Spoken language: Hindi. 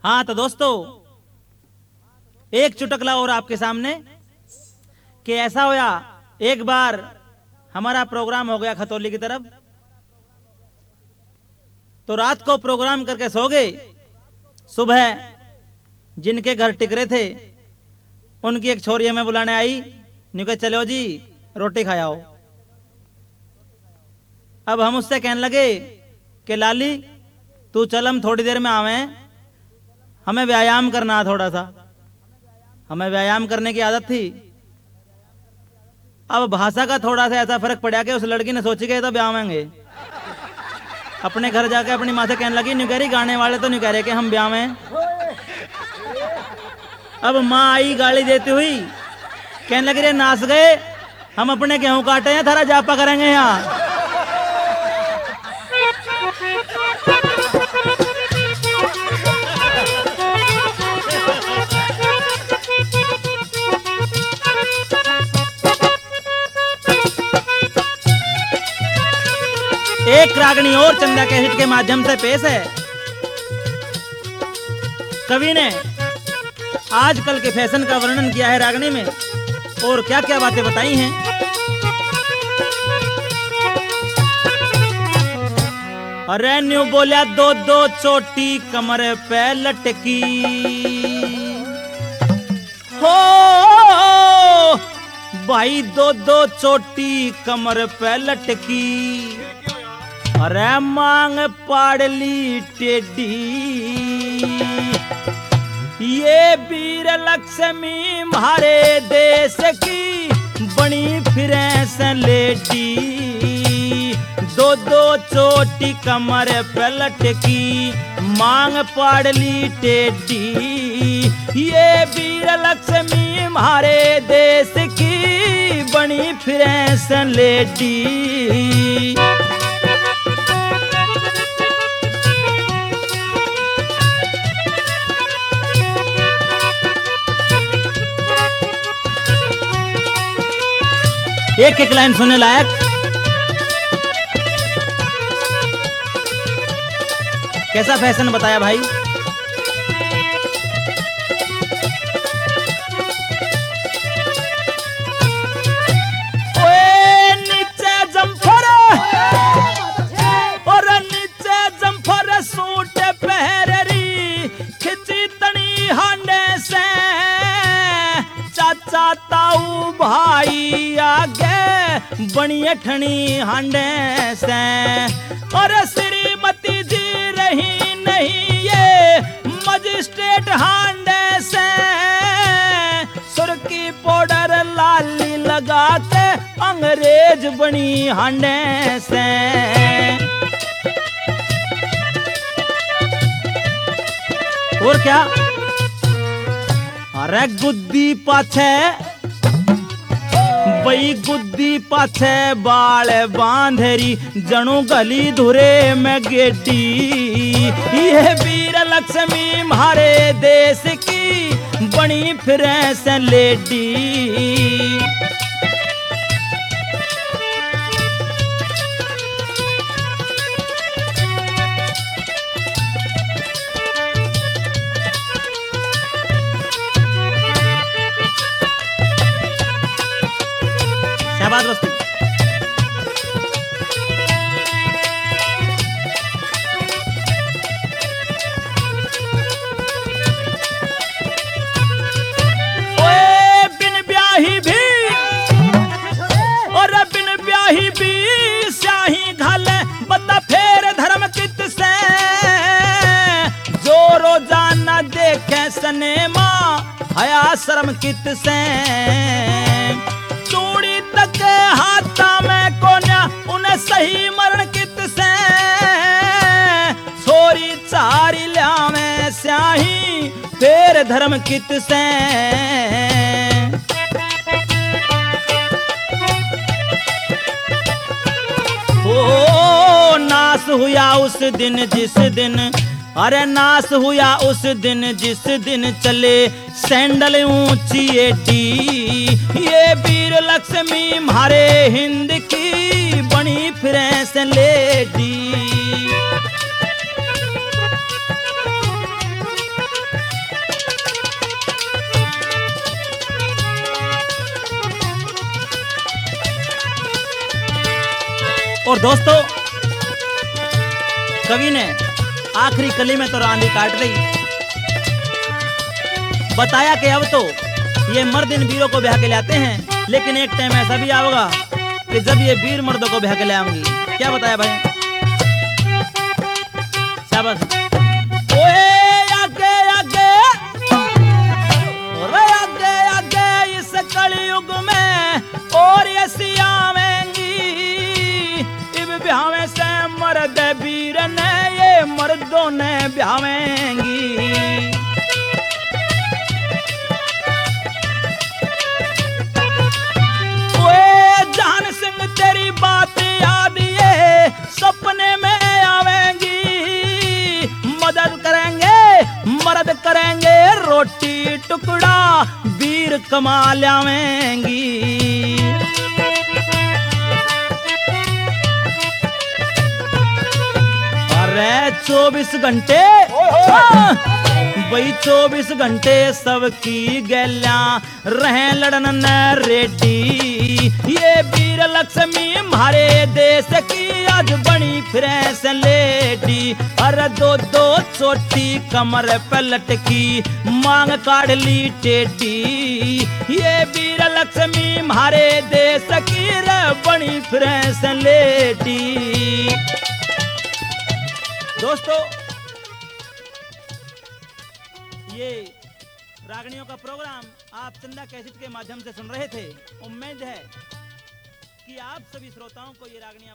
हाँ तो दोस्तों, एक चुटकला और आपके सामने कि ऐसा होया, एक बार हमारा प्रोग्राम हो गया खतौली की तरफ, तो रात को प्रोग्राम करके सो गए। सुबह जिनके घर टिकरे थे उनकी एक छोरी हमें बुलाने आई, नहीं कहा चलो जी रोटी खाओ। अब हम उससे कहने लगे कि लाली तू चल, हम थोड़ी देर में आवे, हमें व्यायाम करना है थोड़ा सा। हमें व्यायाम करने की आदत थी। अब भाषा का थोड़ा सा ऐसा फर्क पड़ा कि उस लड़की ने सोची कि तो ब्यावेंगे। अपने घर जाके अपनी माँ से कहने लगी, नहीं कह रही गाने वाले तो नहीं कह रहे कि हम ब्यावें। अब माँ आई गाली देती हुई, कहने लगी रे नाच गए, हम अपने गेहूं काटे हैं, थारा जापा करेंगे यहाँ। एक रागनी और चंदा के हिट के माध्यम से पेश है। कवि ने आजकल के फैशन का वर्णन किया है रागनी में, और क्या क्या बातें बताई हैं। अरे न्यू बोलिया दो दो चोटी कमर पे लटकी, हो भाई दो दो चोटी कमर पे लटकी, अरे मांग पाड़ली टेडी, ये वीर लक्ष्मी म्हारे देश की बनी फिरे से लेडी, दो दो चोटी कमर पे लटकी, मांग पाड़ली टेडी, ये वीर लक्ष्मी म्हारे देश की बनी फिरे से लेडी। एक एक लाइन सुनने लायक। कैसा फैशन बताया भाई। ओए नीचे जम्फर और नीचे जम्फर सूट पहरी, खिंची तनी हांडे से, चाचा ताऊ भाई आगे बनिए ठनी हांडे से, और श्रीमती जी रही नहीं ये मजिस्ट्रेट हांडे से, सुर्खी पाउडर लाली लगा के अंग्रेज बनी हांडे से। और क्या, अरे गुद्दी पाछे बई गुद्दी पाछे बाल बांधरी, जनू गली धुरे में गेटी, ये वीर लक्ष्मी म्हारे देश की बनी फिरे से लेडी। शाबाश दोस्तों। ओए बिन ब्याही भी और बिन ब्याही भी स्याही घाले, बता फेर धर्म कित से, जो रोजाना देखे सिनेमा हया शर्म कित से, चूड़ी तक हाथा में कोन्या उन्हें सही मरण कित से, छोरी चारी लिया में स्याही फेर धर्म कित से। ओ नाश हुआ उस दिन जिस दिन, अरे नाश हुआ उस दिन जिस दिन चले सैंडल ऊंची एडी, ये वीर लक्ष्मी म्हारे हिंद की बनी फिरे से लेडी। और दोस्तों, कवि ने आखिरी कली में तो रानी काट दी, बताया कि अब तो ये मर्द इन वीरों को ब्याह के लाते हैं, लेकिन एक टाइम ऐसा भी आएगा कि जब ये वीर मर्दों को ब्याह के ले आऊंगी। क्या बताया भाई? शाबाश। ओए आगे आगे, ओरे आगे आगे इस कलयुग में और ये सियावेंगी, इब ब्याहवे से मर्द वीर ने ये मर्दों ने ब्यावेंगी। तेरी बात याद ये सपने में आवेंगी, मदद करेंगे मर्द करेंगे रोटी टुकड़ा वीर कमा लावेंगी। अरे 24 घंटे वही 24 घंटे सबकी गैल्या रहे लड़न न रेडी, ये वीर लक्ष्मी हमारे देश की आज बनी फिरे से लेडी। अरे दो दो चोटी कमर पे लटकी मांग काढ़ ली टेडी, ये वीर लक्ष्मी हमारे देश की बनी फिरे से लेडी। दोस्तों, ये रागनियों का प्रोग्राम आप चंदा कैसेट के माध्यम से सुन रहे थे। उम्मीद है कि आप सभी श्रोताओं को ये रागनियां